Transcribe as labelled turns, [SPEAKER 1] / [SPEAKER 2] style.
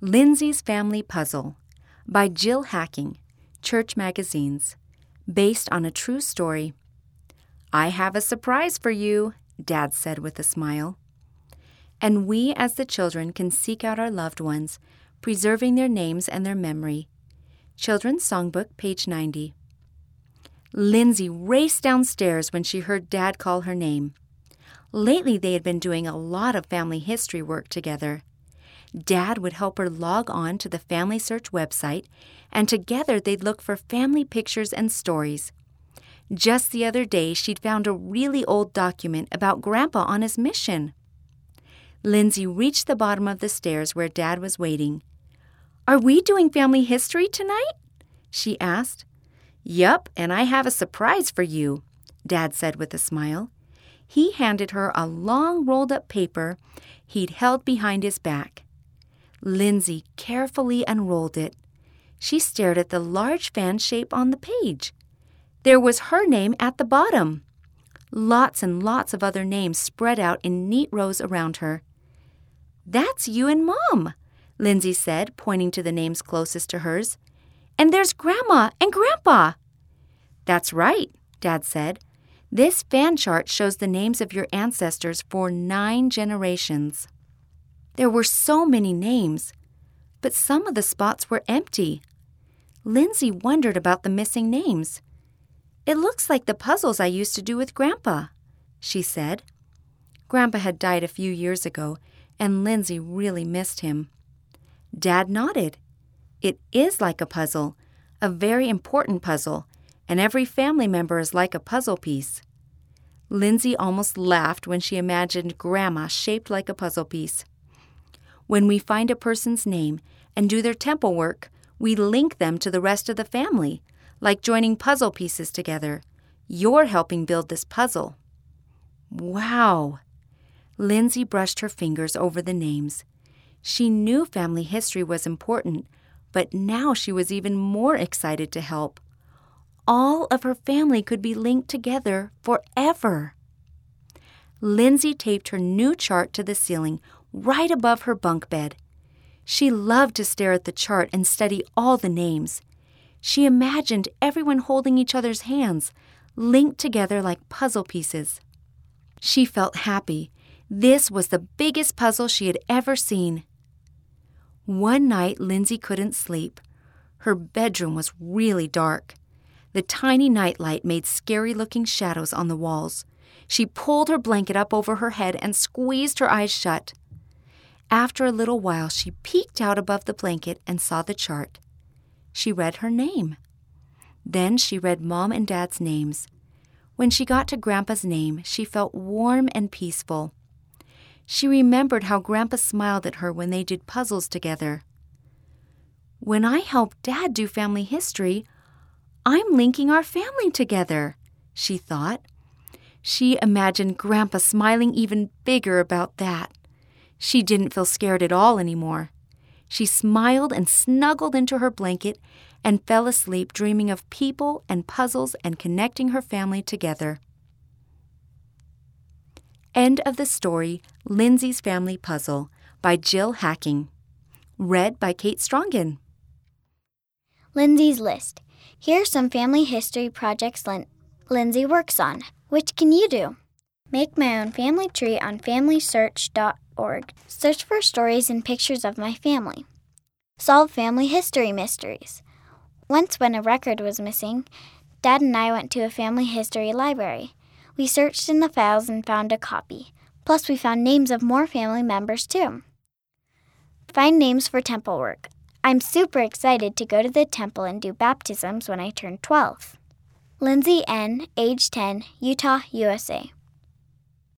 [SPEAKER 1] Lindsay's Family Puzzle by Jill Hacking, Church Magazines, based on a true story. "I have a surprise for you," Dad said with a smile. And we as the children can seek out our loved ones, preserving their names and their memory. Children's Songbook, page 90. Lindsay raced downstairs when she heard Dad call her name. Lately, they had been doing a lot of family history work together. Dad would help her log on to the Family Search website, and together they'd look for family pictures and stories. Just the other day, she'd found a really old document about Grandpa on his mission. Lindsay reached the bottom of the stairs where Dad was waiting. "Are we doing family history tonight?" she asked. "Yup, and I have a surprise for you," Dad said with a smile. He handed her a long rolled-up paper he'd held behind his back. Lindsay carefully unrolled it. She stared at the large fan shape on the page. There was her name at the bottom. Lots and lots of other names spread out in neat rows around her. "That's you and Mom," Lindsay said, pointing to the names closest to hers. "And there's Grandma and Grandpa." "That's right," Dad said. "This fan chart shows the names of your ancestors for 9 generations." There were so many names, but some of the spots were empty. Lindsay wondered about the missing names. "It looks like the puzzles I used to do with Grandpa," she said. Grandpa had died a few years ago, and Lindsay really missed him. Dad nodded. "It is like a puzzle, a very important puzzle, and every family member is like a puzzle piece." Lindsay almost laughed when she imagined Grandma shaped like a puzzle piece. When we find a person's name and do their temple work, we link them to the rest of the family, like joining puzzle pieces together. You're helping build this puzzle. Wow! Lindsay brushed her fingers over the names. She knew family history was important, but now she was even more excited to help. All of her family could be linked together forever. Lindsay taped her new chart to the ceiling right above her bunk bed. She loved to stare at the chart and study all the names. She imagined everyone holding each other's hands, linked together like puzzle pieces. She felt happy. This was the biggest puzzle she had ever seen. One night, Lindsay couldn't sleep. Her bedroom was really dark. The tiny nightlight made scary-looking shadows on the walls. She pulled her blanket up over her head and squeezed her eyes shut. After a little while, she peeked out above the blanket and saw the chart. She read her name. Then she read Mom and Dad's names. When she got to Grandpa's name, she felt warm and peaceful. She remembered how Grandpa smiled at her when they did puzzles together. "When I help Dad do family history, I'm linking our family together," she thought. She imagined Grandpa smiling even bigger about that. She didn't feel scared at all anymore. She smiled and snuggled into her blanket and fell asleep dreaming of people and puzzles and connecting her family together. End of the story, Lindsay's Family Puzzle by Jill Hacking. Read by Kate Strongen.
[SPEAKER 2] Lindsay's List. Here are some family history projects Lindsay works on. Which can you do? Make my own family tree on FamilySearch.org. Search for stories and pictures of my family. Solve family history mysteries. Once when a record was missing, Dad and I went to a family history library. We searched in the files and found a copy. Plus, we found names of more family members, too. Find names for temple work. I'm super excited to go to the temple and do baptisms when I turn 12. Lindsay N., age 10, Utah, USA.